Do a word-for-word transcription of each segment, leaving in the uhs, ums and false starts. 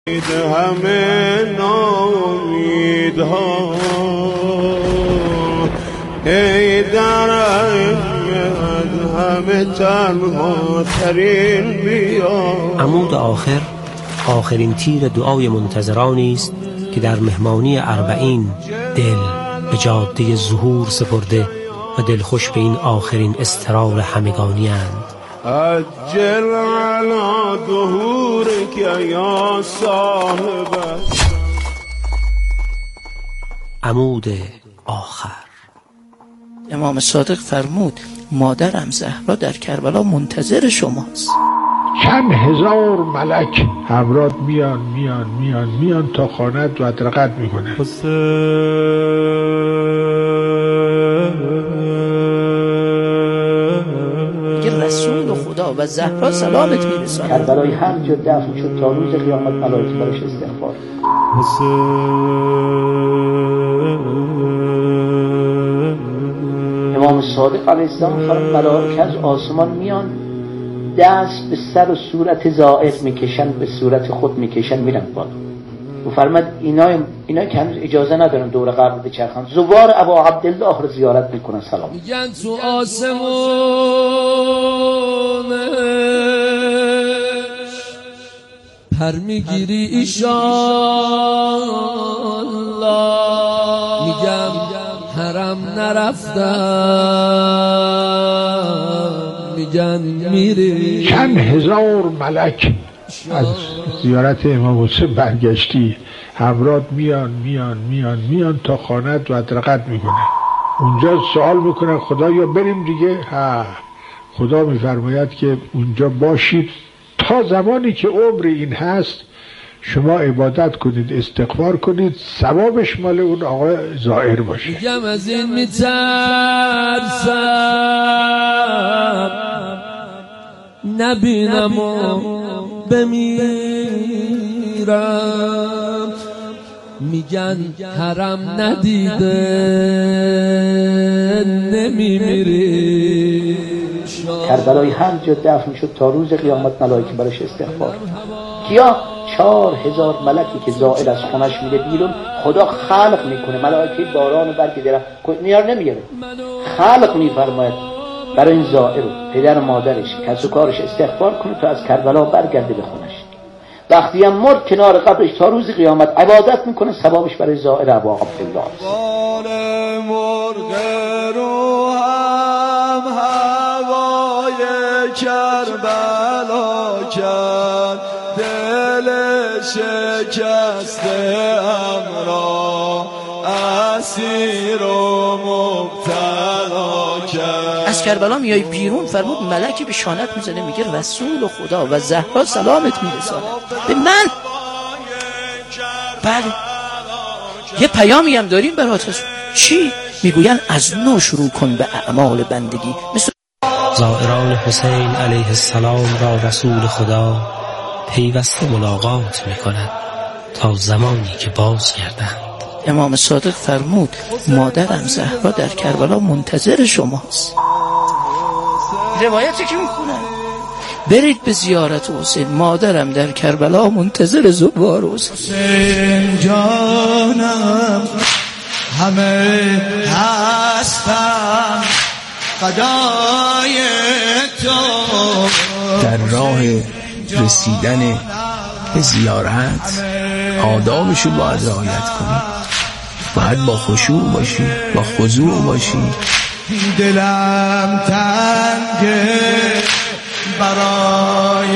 همه ناامیدها ای در همه تنها ترین بیا. عمود آخر آخرین تیر دعای منتظرانی است که در مهمانی اربعین دل به جاده ظهور سپرده و دلخوش به این آخرین استراح همگانی اند. عجل علی ظهورک یا صاحب عمود آخر. امام صادق فرمود مادرم زهرا در کربلا منتظر شماست. چند هزار ملک همراه میان میان میان میان تا خانه‌ات و ادرقت میکنه. رسول خدا و زهرا سلامت میرساند. کربلای هر جا دفن شد تا روز قیامت ملائکه براش استغفار. امام صادق علیه السلام فرمود ملائکه از آسمان میان دست به سر و صورت زائر میکشن، به صورت خود میکشن میرن بالا. و فرمود اینا اینا که هنوز اجازه ندارن دور قبر بچرخن، زوار ابا عبدالله رو زیارت میکنن سلام میگن تو آسمونش پر میگیری ایشالله. میگم حرم نرفتم، میگن میری. چند هزار ملک از زیارت امام حسین برگشتی همراه میان میان میان میان تا خانه‌ات و ادرقت میکنه. اونجا سوال میکنه خدا یا بریم دیگه؟ ها، خدا میفرماید که اونجا باشید تا زمانی که عمر این هست شما عبادت کنید، استغفار کنید، ثوابش مال اون آقا زائر باشه. میگم از این میترسم نبینم و بمیرم. میگن حرم ندیده نمیمیری. کربلای هر جا دفن شد تا روز قیامت ملائکه براش استغفار. کیا؟ چهار هزار ملکی که زائر از خونش میره بیرون، خدا خلق میکنه ملائکه باران و برگ درخت نیار نمیاره، خلق میفرماید برای این زائر پدر و مادرش کس و کارش استغفار کنه تا از کربلا برگرده به خونش. وقتی هم مرد کنار قبرش تا روز قیامت عبادت میکنه، ثوابش برای زائر ابا عبدالله است. مرغ رو هم هوای کربلا کرد، دل شکسته امرا اسیر و مبتلا کرد. از کربلا میای بیرون فرمود ملکی به شانت میزنه میگه رسول خدا و زهرا سلامت میرساند به من. بله یه پیامی هم داریم برات. چی؟ میگوین از نو شروع کن به اعمال بندگی. مثل زائران حسین علیه السلام را رسول خدا پیوسته ملاقات میکند تا زمانی که باز گردند. امام صادق فرمود مادرم زهرا در کربلا منتظر شماست. روایتی که میخونن برید به زیارت حسین، مادرم در کربلا منتظر زوار حسین. حسین جانم همه هستم فدای تو. در راه رسیدن به زیارت آدابشو باید رعایت کنی، باید با خشوع باشی، با خضوع باشی. دلم تنگه برای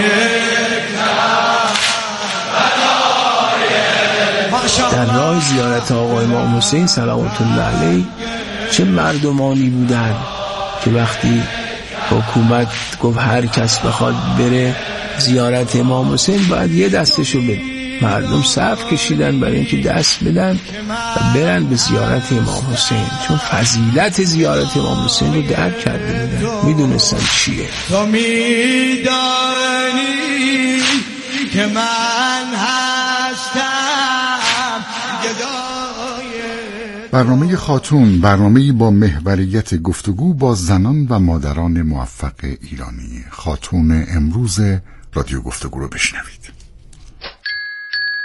در راه زیارت آقا امام حسین صلوات الله علیه چه مردمانی بودن که وقتی حکومت گفت هر کس بخواد بره زیارت امام حسین باید یه دستشو بده، مردم صف کشیدن برای اینکه دست بدن و برن به زیارت امام حسین، چون فضیلت زیارت امام حسین رو درک کرده بودن، میدونستن چیه. تو میدانی که من هستم گدای. برنامه خاتون، برنامه‌ای با محوریت گفتگو با زنان و مادران موفق ایرانی. خاتون امروز رادیو گفتگو رو بشنوید.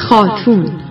خاتون.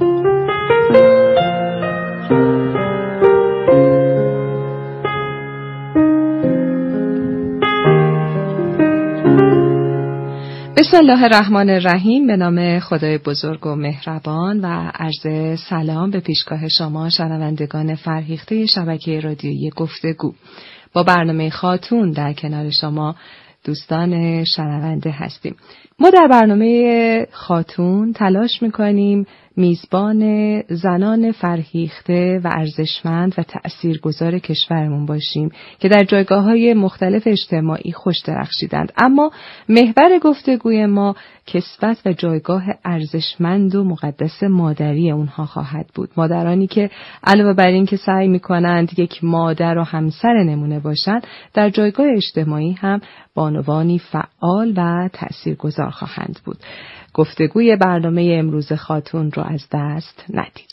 بسم الله الرحمن الرحیم. به نام خدای بزرگ و مهربان و عرض سلام به پیشگاه شما شنوندگان فرهیخته شبکه رادیویی گفتگو. با برنامه خاتون در کنار شما دوستان شنونده هستیم. ما در برنامه خاتون تلاش میکنیم میزبان زنان فرهیخته و ارزشمند و تأثیرگذار کشورمون باشیم که در جایگاه‌های مختلف اجتماعی خوش درخشیدند، اما محور گفتگوی ما کسوت و جایگاه ارزشمند و مقدس مادری اونها خواهد بود. مادرانی که علاوه بر این که سعی میکنند یک مادر و همسر نمونه باشند، در جایگاه اجتماعی هم بانوانی فعال و تأثیرگذار خواهند بود. گفتگوی برنامه امروز خاتون رو از دست ندید.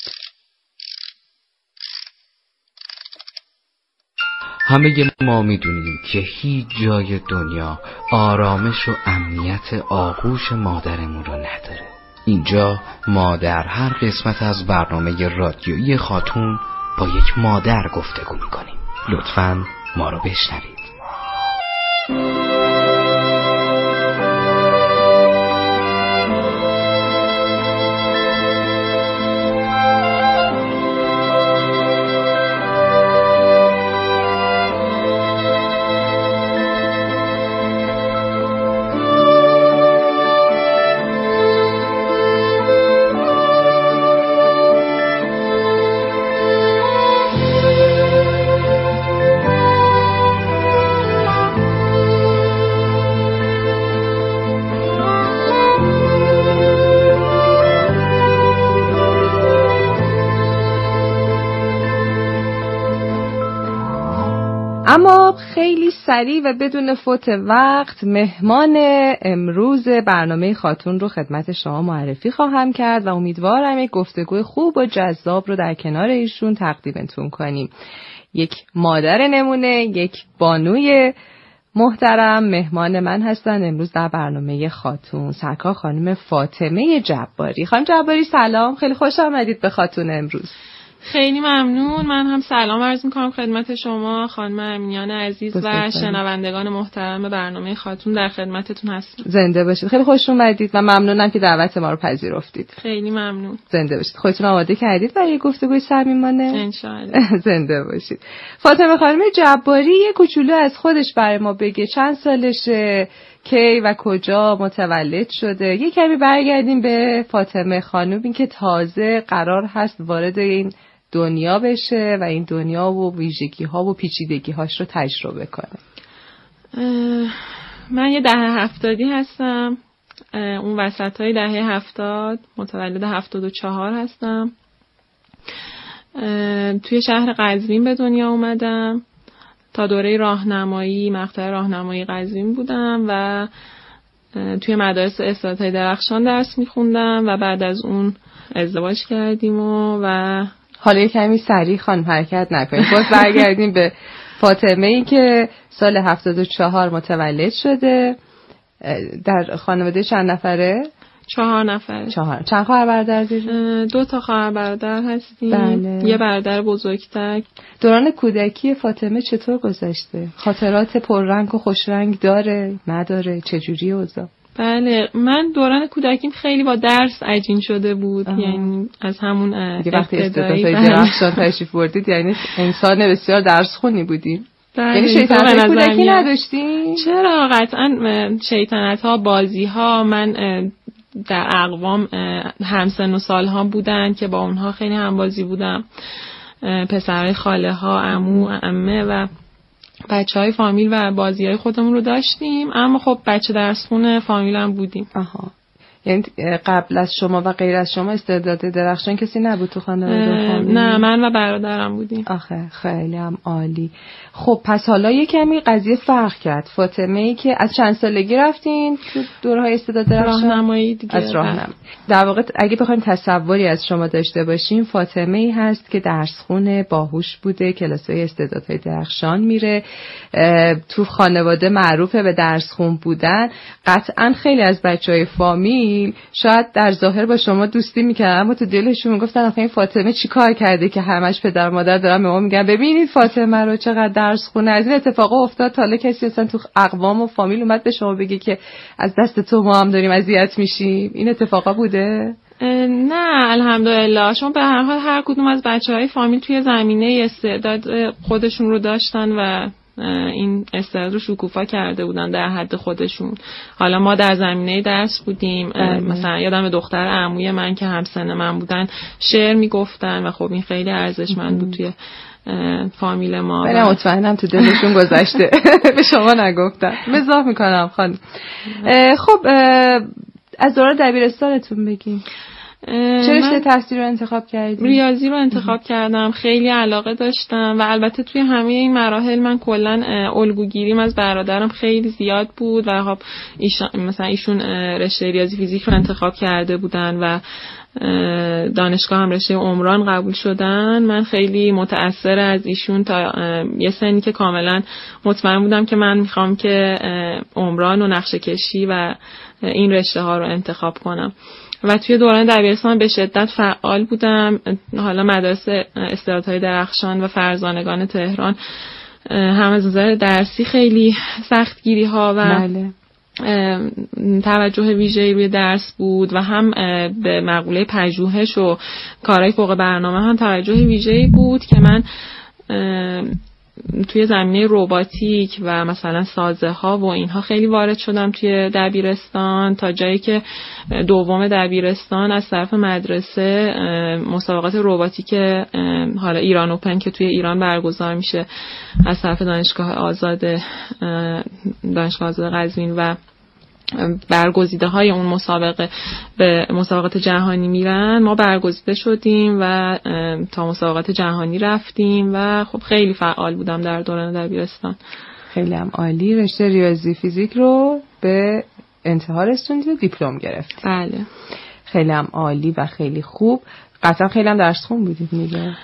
همه ما میدونیم که هیچ جای دنیا آرامش و امنیت آغوش مادرمون رو نداره. اینجا ما در هر قسمت از برنامه رادیویی خاتون با یک مادر گفتگو میکنیم. لطفاً ما رو بشنوید. اما خیلی سریع و بدون فوت وقت مهمان امروز برنامه خاتون رو خدمت شما معرفی خواهم کرد و امیدوارم یک گفتگوی خوب و جذاب رو در کنار ایشون تقدیمتون کنیم. یک مادر نمونه، یک بانوی محترم مهمان من هستن امروز در برنامه خاتون، سرکار خانم فاطمه جباری. خانم جباری سلام، خیلی خوش آمدید به خاتون امروز. خیلی ممنون. من هم سلام عرض می‌کنم خدمت شما خانم امینیان عزیز و شنوندگان محترم برنامه خاتون، در خدمتتون هستم. زنده باشید. خیلی خوش اومدید و ممنونم که دعوت ما رو پذیرفتید. خیلی ممنون. زنده باشید. خودتون آماده کردید برای گفتگوی صمیمانه؟ ان شاءالله. زنده باشید. فاطمه خانم جباری یه کوچولو از خودش برای ما بگه. چند سالشه؟ کی و کجا متولد شده؟ یه کمی برگردیم به فاطمه خانم، این که تازه قرار هست وارد این دنیا بشه و این دنیا و ویژگی ها و پیچیدگی هاش رو تجربه کنه. من یه دهه هفتادی هستم. اون وسط های دهه هفتاد، متولد هفتاد و چهار هستم. توی شهر قزوین به دنیا اومدم. تا دوره راهنمایی، مقطع راهنمایی قزوین بودم و توی مدارس استادهای درخشان درس میخوندم و بعد از اون ازدواج کردیم و, و حالا یه کمی سریع خانم حرکت نکنید. باز برگردیم به فاطمه ای که سال هفتاد و چهار متولد شده. در خانواده چند نفره؟ چهار نفره. چهار. چند خواهر برادر دارید؟ دو تا خواهر برادر هستیم. بله. یه برادر بزرگتر. دوران کودکی فاطمه چطور گذشته؟ خاطرات پررنگ و خوشرنگ داره؟ نداره؟ چجوری اوضاع؟ بله، من دوران کودکیم خیلی با درس عجین شده بود. آه. یعنی از همون وقتی استعدادهای درخشان تشریف بردید یعنی انسان بسیار درس خونی بودیم. یعنی شیطنت کودکی نداشتیم؟ چرا؟ قطعا شیطنت ها، بازی ها، من در اقوام همسن و سال ها بودن که با اونها خیلی همبازی بودم. پسرهای خاله ها، عمو، عمه و بچه های فامیل و بازی های خودمون رو داشتیم، اما خب بچه درس خونه فامیل هم بودیم. آها. یعنی قبل از شما و غیر از شما استعداد درخشان کسی نبود تو خانواده فامیل؟ نه، من و برادرم بودیم. آخه خیلی هم عالی. خب پس حالا یه کمی قضیه فرق کرد. فاطمه ای که از چند سالگی رفتین تو دورهای استعداد درخشان؟ راهنمایی دیگه. از راهنمایی. در واقع اگه بخوایم تصوری از شما داشته باشیم، فاطمه ای هست که درس خونه باهوش بوده، کلاسای استعدادهای درخشان میره، تو خانواده معروفه به درس خون بودن. قطعا خیلی از بچهای فامیل فامیل شاید در ظاهر با شما دوستی میکردن، اما تو دلشون میگفتن آخه این فاطمه چی کار کرده که همش پدر مادر دارن به ما میگن ببینید فاطمه رو چقدر درس خونه. از این اتفاقا افتاد تا حالا کسی اصلا تو اقوام و فامیل اومد به شما بگه که از دست تو ما هم داریم اذیت میشیم؟ این اتفاقا بوده؟ نه الحمدلله، چون به هر حال هر کدوم از بچه‌های فامیل توی زمینه استعداد خودشون رو داشتن و این استعداد رو شکوفا کرده بودن در حد خودشون. حالا ما در زمینه درس بودیم، مثلا یادم دختر عموی من که همسن من بودن شعر میگفتن و خب این خیلی ارزشمند بود توی فامیل ما. بله مطمئنم تو دلشون گذشته به شما نگفتن. مزاح میکنم خانم. خب از دوره دبیرستانتون بگیم. چه رشته تحصیل رو انتخاب کردی؟ ریاضی رو انتخاب کردم. خیلی علاقه داشتم و البته توی همه این مراحل من کلا الگوگیریم از برادرم خیلی زیاد بود و خب ایشون مثلا ایشون رشته ریاضی فیزیک رو انتخاب کرده بودن و دانشگاه هم رشته عمران قبول شدن. من خیلی متأثر از ایشون تا یه سنی که کاملا مطمئن بودم که من میخوام که عمران و نقشه کشی و این رشته ها رو انتخاب کنم و توی دوران دبیرستان به شدت فعال بودم. حالا مدرسه استعدادهای درخشان و فرزانگان تهران هم از نظر درسی خیلی سختگیری ها و بله. توجه ویژه‌ای روی درس بود و هم به مقوله پژوهش و کارهای فوق برنامه هم توجه ویژه‌ای بود که من توی زمینه رباتیک و مثلا سازه ها و اینها خیلی وارد شدم توی دبیرستان تا جایی که دوم دبیرستان از طرف مدرسه مسابقات رباتیک حالا ایران اوپن که توی ایران برگزار میشه از طرف دانشگاه آزاد دانشگاه آزاد قزوین و برگزیده های اون مسابقه به مسابقات جهانی میرن، ما برگزیده شدیم و تا مسابقات جهانی رفتیم و خب خیلی فعال بودم در دوران دبیرستان. خیلی هم عالی. رشته ریاضی فیزیک رو به انتها رسوندید و دیپلم گرفتید؟ بله. خیلی هم عالی و خیلی خوب. قطعا خیلی هم درس خون بودید میگه؟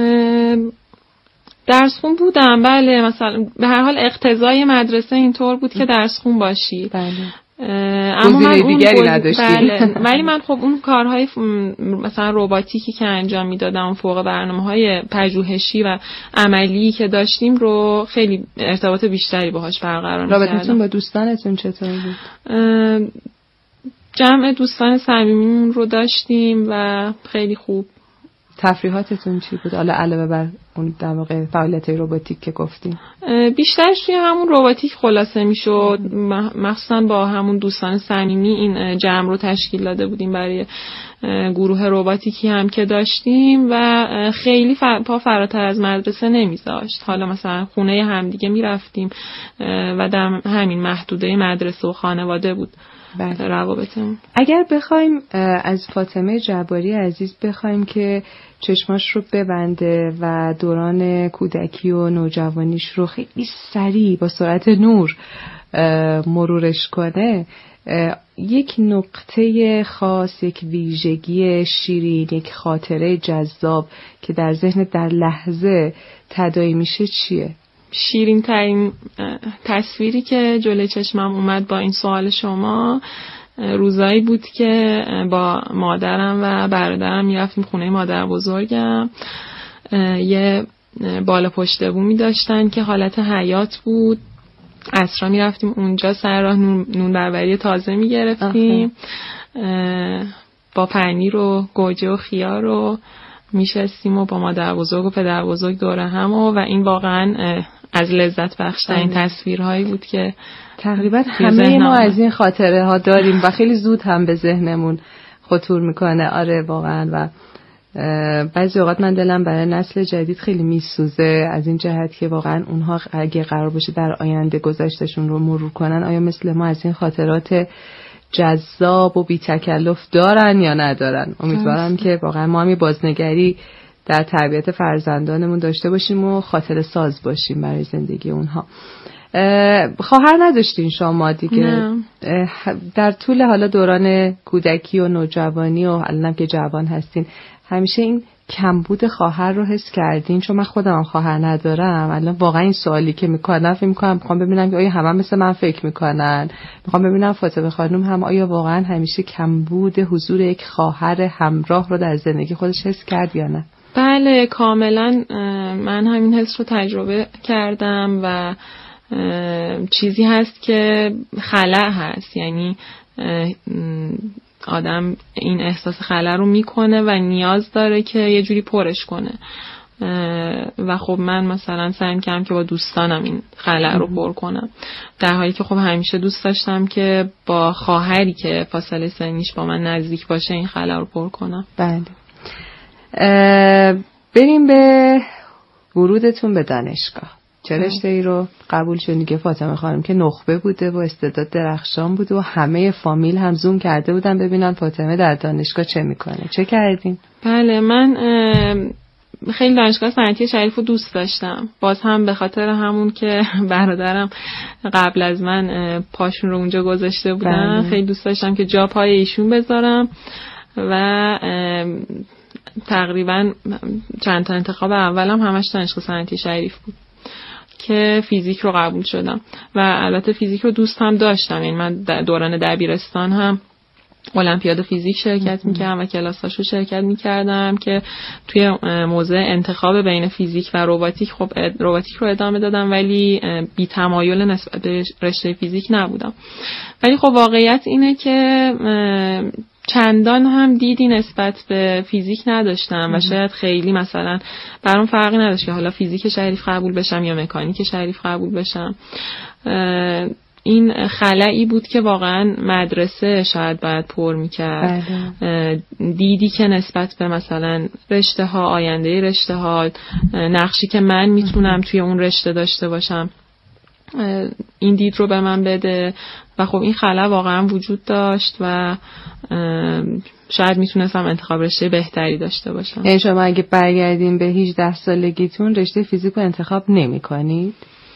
درس خون بودم بله. مثلا به هر حال اقتضای مدرسه اینطور بود که درس خون باشی. بله. اما من دیگری نداشتی. بله. ولی من خب اون کارهای مثلا رباتیکی که انجام میدادم، فوق برنامه‌های پژوهشی و عملی که داشتیم رو خیلی ارتباط بیشتری باهاش برقرار می‌کردم. رابطتون با دوستانتون چطور بود؟ جمع دوستان صمیمیمون رو داشتیم و خیلی خوب. تفریحاتتون چی بود؟ حالا علاوه بر اون در واقع فعالیت‌های رباتیک که گفتیم. بیشترش توی همون رباتیک خلاصه میشد، مخصوصا با همون دوستان صمیمی این جمع رو تشکیل داده بودیم برای گروه رباتیکی هم که داشتیم و خیلی پا فراتر از مدرسه نمیذاشت. حالا مثلا خونه همدیگه میرفتیم و در همین محدوده مدرسه و خانواده بود. بله. روابطمون. اگر بخوایم از فاطمه جباری عزیز بخوایم که چشماش رو ببنده و دوران کودکی و نوجوانیش رو خیلی سریع با سرعت نور مرورش کنه، یک نقطه خاص، یک ویژگی شیرین، یک خاطره جذاب که در ذهن در لحظه تداعی میشه چیه؟ شیرین ترین تصویری که جلوی چشمم اومد با این سوال شما روزایی بود که با مادرم و برادرم میرفتیم خونه مادر بزرگم. یه بالا پشت بومی داشتن که حالت حیاط بود. عصرا میرفتیم اونجا سر راه نون, نون بربری تازه میگرفتیم با پنیر و گوجه و خیار و میشستیم و با مادر بزرگ و پدر بزرگ دوره هم و, و این واقعا از لذت بخشترین تصویرهایی بود که تقریبا همه ما از این خاطره ها داریم و خیلی زود هم به ذهنمون خطور میکنه. آره واقعا. و بعضی اوقات من دلم برای نسل جدید خیلی میسوزه از این جهت که واقعا اونها اگه قرار باشه در آینده گذشتشون رو مرور کنن، آیا مثل ما از این خاطرات جذاب و بی تکلف دارن یا ندارن؟ امیدوارم که واقعا ما هم بازنگری در تربیت فرزندانمون داشته باشیم و خاطره ساز باشیم برای زندگی اونها. خواهر نداشتین شما دیگه؟ در طول حالا دوران کودکی و نوجوانی و الانم که جوان هستین همیشه این کمبود خواهر رو حس کردین؟ چون من خودم خواهر ندارم، الان واقعا این سوالی که میکنم فکر میکنم میخوام ببینم که آیا همه هم مثل من فکر میکنن، میخوام ببینم فاطمه خانم هم آیا واقعا همیشه کمبود حضور یک خواهر همراه رو در زندگی خودش حس کرد یا نه؟ بله کاملا، من همین حس رو تجربه کردم و چیزی هست که خلأ هست، یعنی آدم این احساس خلأ رو میکنه و نیاز داره که یه جوری پرش کنه و خب من مثلا سعی می‌کردم که با دوستانم این خلأ رو پر کنم، در حالی که خب همیشه دوست داشتم که با خواهری که فاصله سنیش با من نزدیک باشه این خلأ رو پر کنم. بله. بریم به ورودتون به دانشگاه. چه رشته ای رو قبول شدین که فاطمه خانم که نخبه بوده و استعداد درخشان بوده و همه فامیل هم زوم کرده بودن ببینن فاطمه در دانشگاه چه میکنه؟ چه کردین؟ بله من خیلی دانشگاه صنعتی شریف رو دوست داشتم، باز هم به خاطر همون که برادرم قبل از من پاشون رو اونجا گذاشته بودن. بله. خیلی دوست داشتم که جا پای ایشون بذارم و تقریبا چند تا انتخاب اولم همش دانشگاه صنعتی شریف بود که فیزیک رو قبول شدم و البته فیزیک رو دوست هم داشتم، یعنی من دوران دبیرستان هم المپیاد فیزیک شرکت میکردم و کلاساشو شرکت میکردم که توی موضوع انتخاب بین فیزیک و رباتیک خب رباتیک رو ادامه دادم ولی بی تمایل نسبت به رشته فیزیک نبودم. ولی خب واقعیت اینه که چندان هم دیدی نسبت به فیزیک نداشتم و شاید خیلی مثلا برام فرقی نداشت که حالا فیزیک شریف قبول بشم یا مکانیک شریف قبول بشم. این خلایی بود که واقعا مدرسه شاید باید پر میکرد. دیدی که نسبت به مثلا رشته ها، آینده رشته ها، نقشی که من میتونم توی اون رشته داشته باشم، این دید رو به من بده و خب این خلا واقعا وجود داشت و شاید میتونستم انتخاب رشته بهتری داشته باشم. یعنی شما اگه برگردین به هجده سالگیتون رشته فیزیک رو انتخاب نمی کنید؟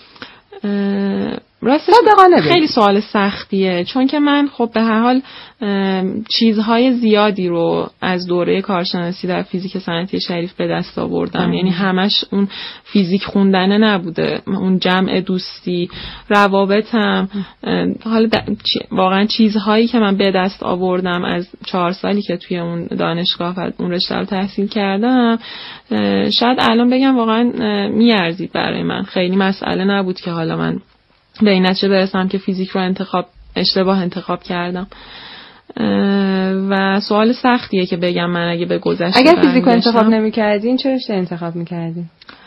راستش خیلی سوال سختیه، چون که من خب به هر حال چیزهای زیادی رو از دوره کارشناسی در فیزیک صنعتی شریف به دست آوردم. یعنی همش اون فیزیک خوندنه نبوده، اون جمع دوستی، روابطم، حالا واقعا چیزهایی که من به دست آوردم از چهار سالی که توی اون دانشگاه و اون رشته رو تحصیل کردم، شاید الان بگم واقعا میارزید برای من. خیلی مسئله نبود که حالا من به این نتیجه برسم که فیزیک رو انتخاب اشتباه انتخاب کردم و سوال سختیه که بگم من اگه به گذشته اگر فیزیک رو انتخاب نمی کردین چه رشته انتخاب می کردین؟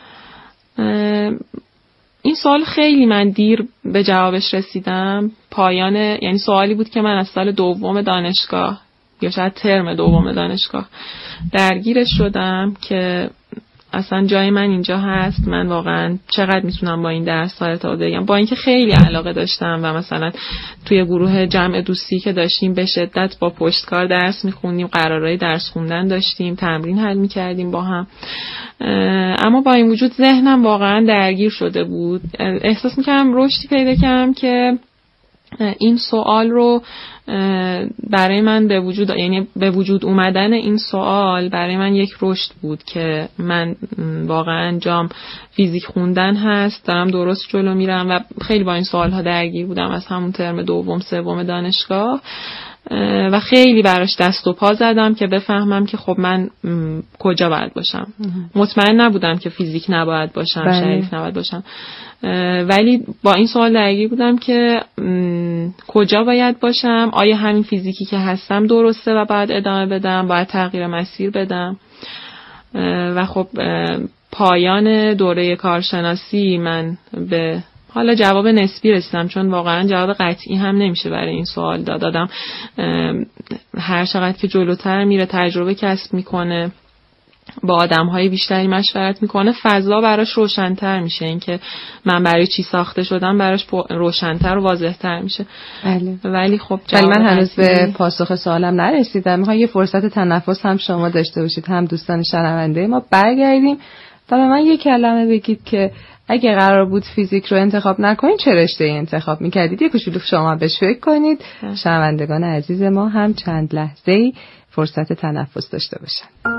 این سوال خیلی من دیر به جوابش رسیدم. پایان یعنی سوالی بود که من از سال دوم دانشگاه یا شاید ترم دوم دانشگاه درگیرش شدم که اصلا جای من اینجا هست، من واقعا چقدر میتونم با این درس ها ارتباط بگم، با اینکه خیلی علاقه داشتم و مثلا توی گروه جمع دوستی که داشتیم به شدت با پشتکار درس میخوندیم، قرارهای درس خوندن داشتیم، تمرین حل میکردیم با هم، اما با این وجود ذهنم واقعا درگیر شده بود. احساس میکردم رشدی پیدا کردم که این سوال رو برای من به وجود یعنی به وجود اومدن این سوال برای من یک رشد بود که من واقعا جام فیزیک خوندن هست، دارم درست جلو میرم و خیلی با این سوال ها درگیر بودم از همون ترم دوم سوم دانشگاه و خیلی براش دست و پا زدم که بفهمم که خب من کجا باید باشم. مطمئن نبودم که فیزیک نباید باشم، بله. شریف نباید باشم، ولی با این سوال درگیر بودم که کجا باید باشم، آیا همین فیزیکی که هستم درسته و باید ادامه بدم، باید تغییر مسیر بدم. و خب پایان دوره کارشناسی من به حالا جواب نسبی رسیدم، چون واقعا جواب قطعی هم نمیشه برای این سوال دادم. هر چقدر که جلوتر میره تجربه کسب میکنه، با آدم‌های بیشتری مشورت میکنه، فضا براش روشن‌تر میشه، اینکه من برای چی ساخته شدم براش روشن‌تر و واضح‌تر میشه. بله. ولی خب ولی من هنوز به پاسخ سوالم نرسیدم. میخوام یه فرصت تنفس هم شما داشته باشید هم دوستان شنونده ما. برگردیم و به من یه کلمه بگید که اگه قرار بود فیزیک رو انتخاب نکنید چه رشته انتخاب میکردید؟ یه کوچولو شما بهش فکر کنید. شنوندگان عزیز ما هم چند لحظه‌ای فرصت تنفس داشته باشن.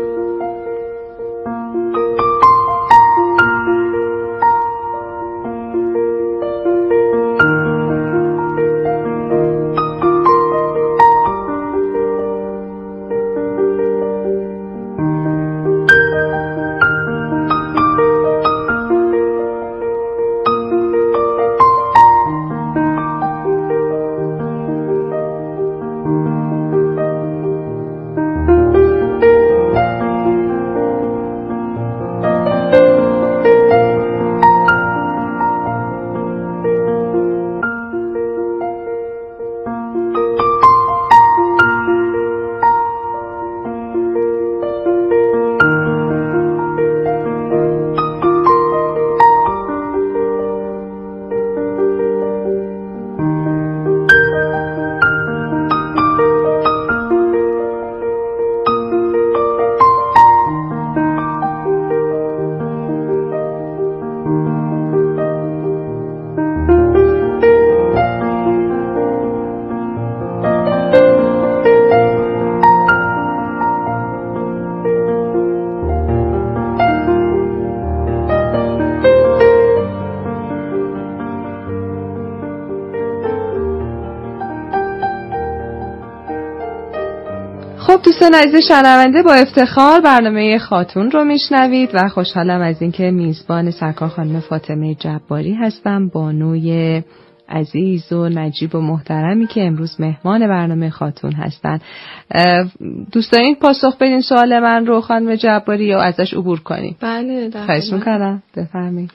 خب دوستان عزیز شنونده، با افتخار برنامه خاتون رو میشنوید و خوشحالم از اینکه میزبان سرکار خانم فاطمه جباری هستم، بانوی عزیز و نجیب و محترمی که امروز مهمان برنامه خاتون هستن. دوست دارین پاسخ بدین سوال من رو خانم جباری یا ازش عبور کنیم؟ بله در خواهش می‌کنم بفرمایید.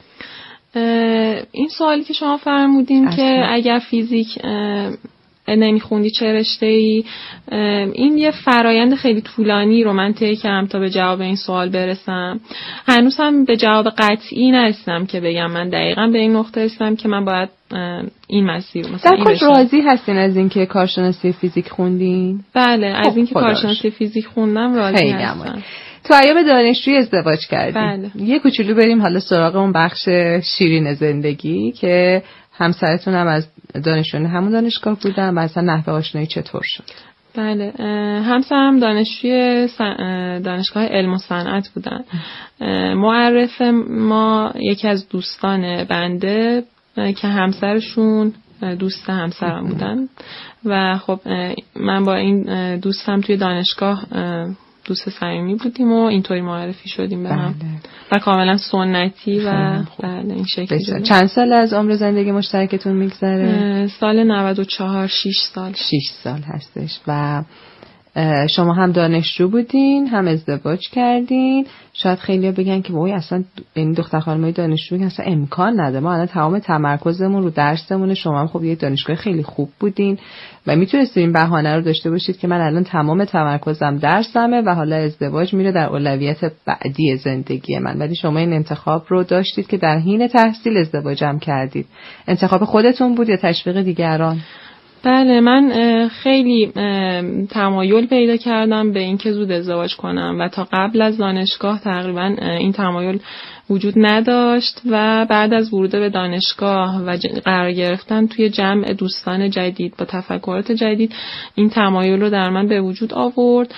این سوالی که شما فرمودین که اگر فیزیک نمیخوندی چه رشته‌ای، این یه فرایند خیلی طولانی رو من طی کردم تا به جواب این سوال برسم. هنوز هم به جواب قطعی نرسیدم که بگم من دقیقاً به این نقطه رسیدم که من باید این مسیر مثلا در کل راضی هستین از اینکه کارشناسی فیزیک خوندین؟ بله، از اینکه کارشناسی فیزیک خوندم راضی هستم. تو ایام دانشجویی ازدواج کردیم. بله. یه کوچولو بریم حالا سراغ اون بخش شیرین زندگی که همسرتون هم از دانشجویان همون دانشگاه بودن و اصلا نحوه آشنایی چطور شد؟ بله، همسرم دانشجوی دانشگاه علم و صنعت بودن. معرف ما یکی از دوستان بنده که همسرشون دوست همسرم بودن و خب من با این دوستم توی دانشگاه دوست صمیمی بودیم و اینطوری معرفی شدیم به هم و کاملا سنتی و بله این شکلی. چند سال از عمر زندگی مشترکتون میگذره؟ سال نود و چهار، شش سال. شش سال هستش. و شما هم دانشجو بودین هم ازدواج کردین. شاید خیلی‌ها بگن که وای اصلا این دختر خانمای دانشجو که اصلا امکان نداره، ما الان تمام تمرکزمون رو درسمونه. شما هم خب یه دانشگاه خیلی خوب بودین و میتونستین این بهانه رو داشته باشید که من الان تمام تمرکزم درسمه و حالا ازدواج میره در اولویت بعدی زندگی من. ولی شما این انتخاب رو داشتید که در حین تحصیل ازدواجم کردید. انتخاب خودتون بود یا تشویق دیگران؟ بله، من خیلی تمایل پیدا کردم به اینکه زود ازدواج کنم و تا قبل از دانشگاه تقریبا این تمایل وجود نداشت و بعد از ورود به دانشگاه و قرار گرفتن توی جمع دوستان جدید با تفکرات جدید این تمایل رو در من به وجود آورد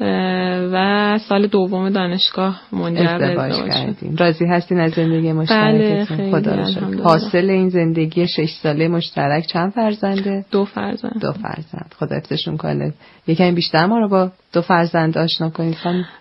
و سال دوم دانشگاه منجر به ازدواج کردیم. راضی هستین از زندگی مشترکتون؟ بله، خدا رو شکر. حاصل این زندگی شش ساله مشترک چند فرزنده؟ دو فرزند. دو فرزند. خدا حفظشون کنه. یکم بیشتر ما رو با دو فرزند آشنا کنید.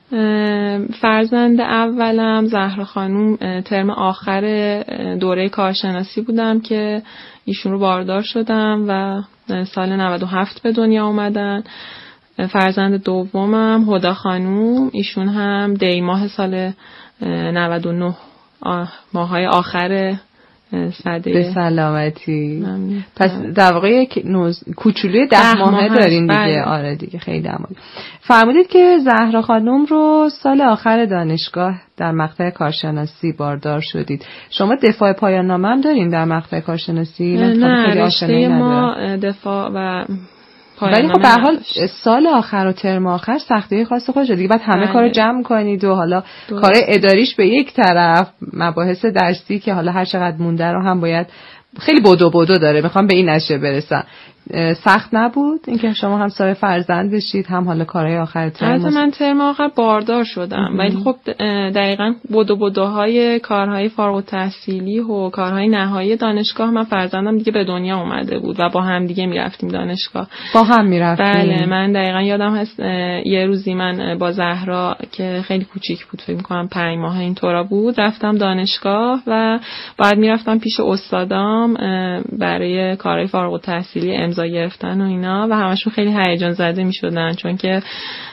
فرزند اولم زهرا خانوم ترم آخر دوره کارشناسی بودم که ایشون رو باردار شدم و سال نود و هفت به دنیا اومدن. فرزند دومم هدا خانوم، ایشون هم دی ماه سال نود و نه ماهای آخر سده. به سلامتی. پس در واقع یک نوز... کوچولوی ده, ده ماهه دارین دیگه. بله. آره دیگه خیلی عمالی. فرمودید که زهرا خانوم رو سال آخر دانشگاه در مقطع کارشناسی باردار شدید. شما دفاع پایان نامه هم دارین در مقطع کارشناسی؟ نه، رشته ما دفاع و ولی خب به هر حال سال آخر و ترم آخر سختی‌های خاص خودشه دیگه، بعد همه کارو جمع کنید و حالا کار اداریش به یک طرف، مباحث درسی که حالا هر چقدر مونده رو هم باید خیلی بدو بدو داره. میخوام به این نشه برسن. سخت نبود اینکه شما هم صاحب فرزند بشید هم حالا کارهای آخر ترم؟ البته من ترم آخر باردار شدم ولی خب دقیقاً بدو بدوهای کارهای فارغ التحصیلی و کارهای نهایی دانشگاه من فرزندم دیگه به دنیا اومده بود و با هم دیگه میرفتیم دانشگاه. با هم میرفتیم؟ بله من دقیقاً یادم هست یه روزی من با زهرا که خیلی کوچیک بود فکر می‌کنم پنج ماه اینطورا بود رفتم دانشگاه و بعد میرفتم پیش استادام برای کارهای فارغ التحصیلی امضا گرفتن و اینا و همشون خیلی هیجان زده میشدن چون که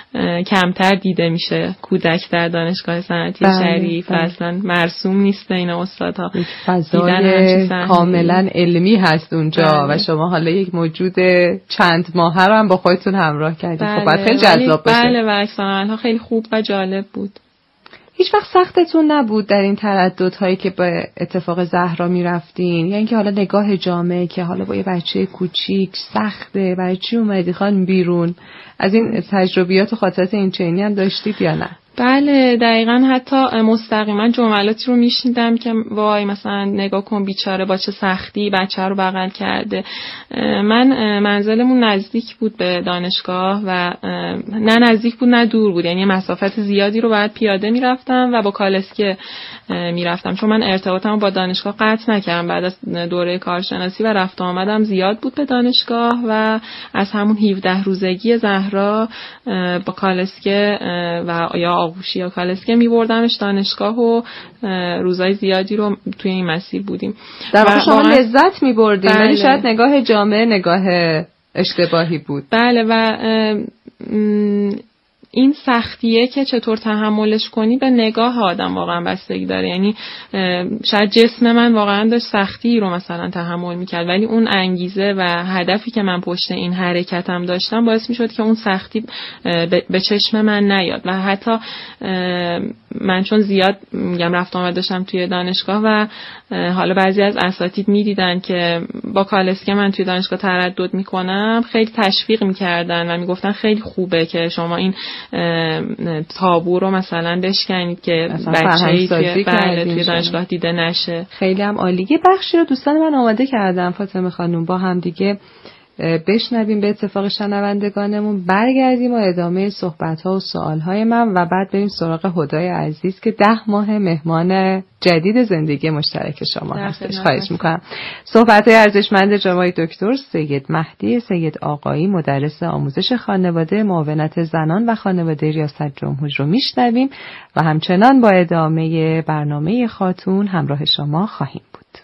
کمتر دیده میشه کودک در دانشگاه صنعتی شریف، اصلا مرسوم نیست این استادها. فضای کاملا علمی هست اونجا بله. و شما حالا یک موجود چند ماهه رو هم با خودتون همراه کردید. بله. خب باید خیلی جذاب باشه. بله و اکسانالها خیلی خوب و جالب بود. هیچ وقت سختتون نبود در این ترددهایی که به اتفاق زهرا میرفتین؟ یعنی که حالا نگاه جامعه که حالا با یه بچه کوچیک سخته، برای چی اومدی خانم بیرون؟ از این تجربیات و خاطرات این چنینی هم داشتید یا نه؟ بله دقیقاً حتی مستقیما جملاتی رو میشنیدم که وای مثلا نگاه کن بیچاره با چه سختی بچه رو بغل کرده. من منزلمون نزدیک بود به دانشگاه و نه نزدیک بود نه دور بود، یعنی مسافت زیادی رو باید پیاده میرفتم و با کالسکه میرفتم چون من ارتباطم با دانشگاه قطع نکردم بعد از دوره کارشناسی و رفت آمدم زیاد بود به دانشگاه و از همون هفده روزگی زهرا با کالسکه و یا آغوشی یا کالسکه میبردمش دانشگاه و روزای زیادی رو توی این مسیر بودیم. در واقع شما لذت میبردیم ولی شاید نگاه جامعه نگاه اشتباهی بود. بله و این سختیه که چطور تحملش کنی به نگاه آدم واقعا بستگی داره. یعنی شاید جسم من واقعا داشت سختی رو مثلا تحمل میکرد ولی اون انگیزه و هدفی که من پشت این حرکتم داشتم باعث میشد که اون سختی به چشم من نیاد و حتی من چون زیاد میگم رفت آمد داشتم توی دانشگاه و حالا بعضی از اساتید میدیدن که با کالسکه من توی دانشگاه تردد میکنم خیلی تشویق میکردن و میگفتن خیلی خوبه که شما این تابو رو مثلا بشکنید که بچه‌ای توی بله توی دانشگاه دیده نشه. خیلی هم عالی. یه بخشی رو دوستان من آماده کردم فاطمه خانم با هم دیگه بشنویم به اتفاق شنوندگانمون، برگردیم و ادامه صحبت‌ها و سوال‌های من و بعد بریم سراغ هدای عزیز که ده ماه مهمان جدید زندگی مشترک شما هستش. خواهش میکنم. صحبت‌های ارزشمند جناب دکتر سید مهدی سید آقایی مدرس آموزش خانواده معاونت زنان و خانواده ریاست جمهوری رو میشنویم و همچنان با ادامه برنامه خاتون همراه شما خواهیم بود.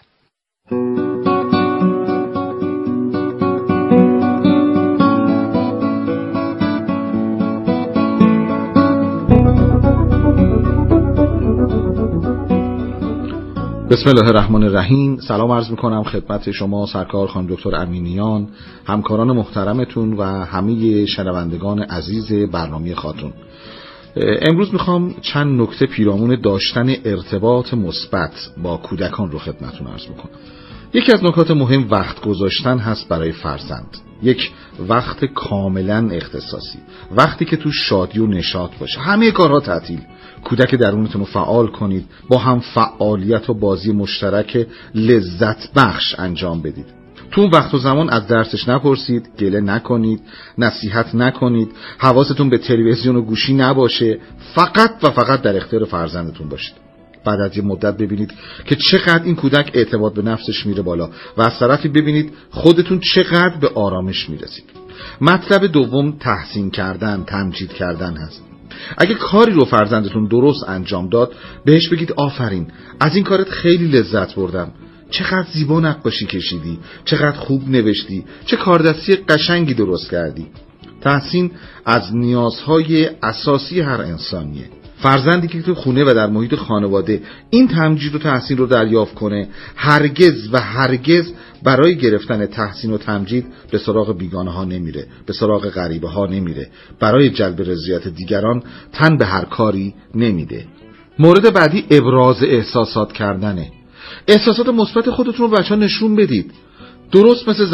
بسم الله الرحمن الرحیم. سلام عرض میکنم خدمت شما سرکار خانم دکتر امینیان، همکاران محترمتون و همه شنوندگان عزیز برنامه خاتون. امروز میخوام چند نکته پیرامون داشتن ارتباط مثبت با کودکان رو خدمتتون عرض میکنم. یکی از نکات مهم وقت گذاشتن هست برای فرزند. یک وقت کاملا اختصاصی، وقتی که تو شادی و نشاط باشه، همه کارها تعطیل، کودک درونتون رو فعال کنید، با هم فعالیت و بازی مشترک لذت بخش انجام بدید. تو اون وقت و زمان از درسش نپرسید، گله نکنید، نصیحت نکنید، حواستون به تلویزیون و گوشی نباشه، فقط و فقط در اختیار فرزندتون باشید. بعد از یه مدت ببینید که چقدر این کودک اعتماد به نفسش میره بالا و از طرفی ببینید خودتون چقدر به آرامش میرسید. مطلب دوم تحسین کردن، تمجید کردن هست. اگه کاری رو فرزندتون درست انجام داد بهش بگید آفرین، از این کارت خیلی لذت بردم، چقدر زیبا نقاشی کشیدی، چقدر خوب نوشتی، چه کاردستی قشنگی درست کردی. تحسین از نیازهای اساسی هر انسانیه. فرزندی که تو خونه و در محیط خانواده این تمجید و تحسین رو دریافت کنه هرگز و هرگز برای گرفتن تحسین و تمجید به سراغ بیگانه ها نمیره، به سراغ غریبه ها نمیره، برای جلب رضایت دیگران تن به هر کاری نمیده. مورد بعدی ابراز احساسات کردنه. احساسات مثبت خودتون رو بچه‌ها نشون بدید. درست مثل